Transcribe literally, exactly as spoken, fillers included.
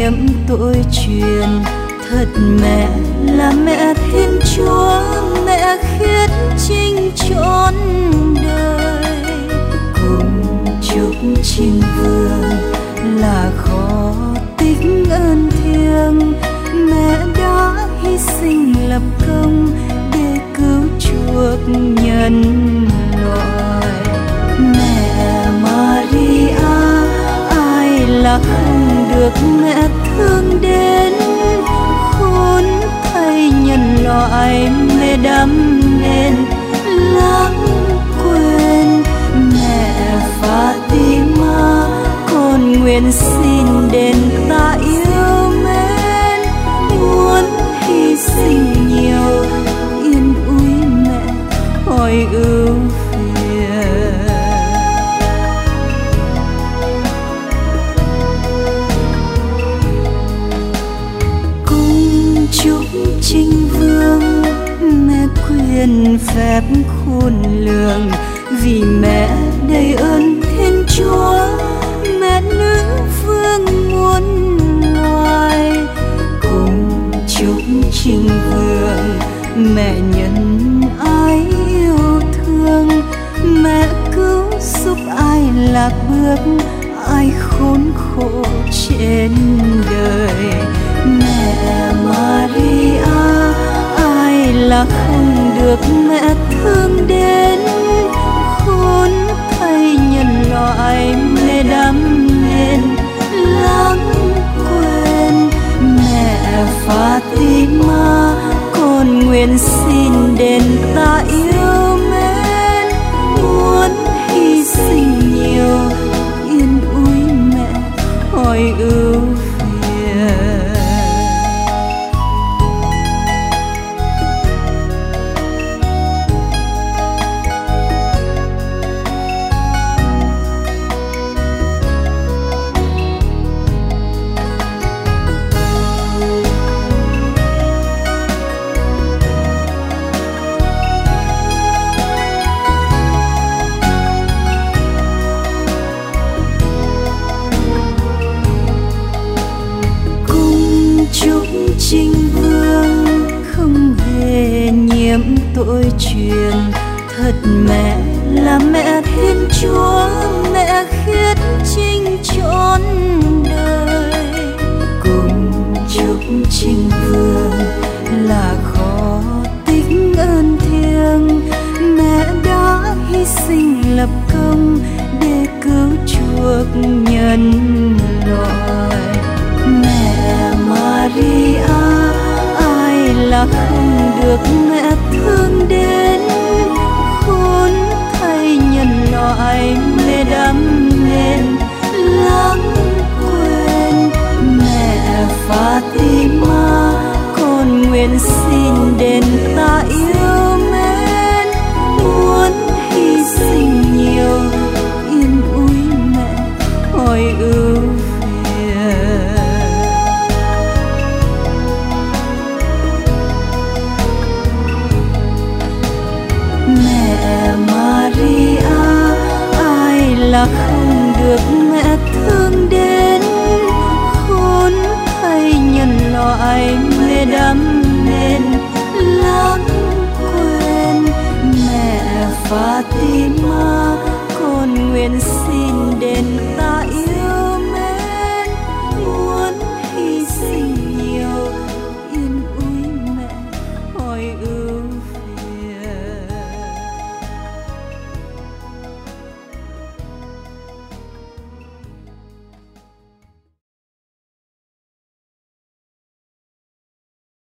nhiệm tội truyền. Thật mẹ là mẹ Thiên Chúa, mẹ khiết trinh trọn đời. Cùng chúc Trinh Vương là khó tích ơn thiêng, mẹ đã hy sinh lập công để cứu chuộc nhân loại. Mẹ Maria, ai là không được mẹ thương đến, khốn thay nhân loại mẹ đắm nên lãng quên. Mẹ Fatima, con nguyện xin đền ta yêu mến, muốn hy sinh nhiều yên ủi mẹ hỏi ưu phiền. Cung chúc Trinh Vương mẹ quyền phép khôn lường, vì mẹ đầy ơn Thiên Chúa, mẹ nữ vương muôn loài. Cùng chúc Trinh Vương mẹ nhân ái yêu thương, mẹ cứu giúp ai lạc bước, ai khốn khổ trên đời. Mẹ Maria, ai là không được mẹ thương đến, khốn thay nhân loại mẹ đắm nên lãng quên. Mẹ Fatima, con nguyện xin đền ta yêu mến, muốn hy sinh nhiều yên ủi mẹ hỏi ưu phiền. Trinh Vương không hề nhiễm tội truyền. Thật mẹ là mẹ Thiên Chúa, mẹ khiết trinh trọn đời. Cùng chúc Trinh Vương là khó tích ơn thiêng, mẹ đã hy sinh lập công để cứu chuộc nhân loại. Mẹ Maria, ai là không được mẹ thương đến, khốn thay nhân loại mẹ đắm nên lãng quên. Mẹ Fatima, con nguyện xin đền ta yêu mến, muốn hy sinh nhiều yên ủi mẹ hỏi ưu phiền. Mẹ Maria, ai là không được mẹ thương đến, khốn thay nhân loại mẹ đắm nên lãng quên. Mẹ Fatima, con nguyện xin đền ta yêu mến, muốn hy sinh nhiều yên ủi mẹ hỏi ưu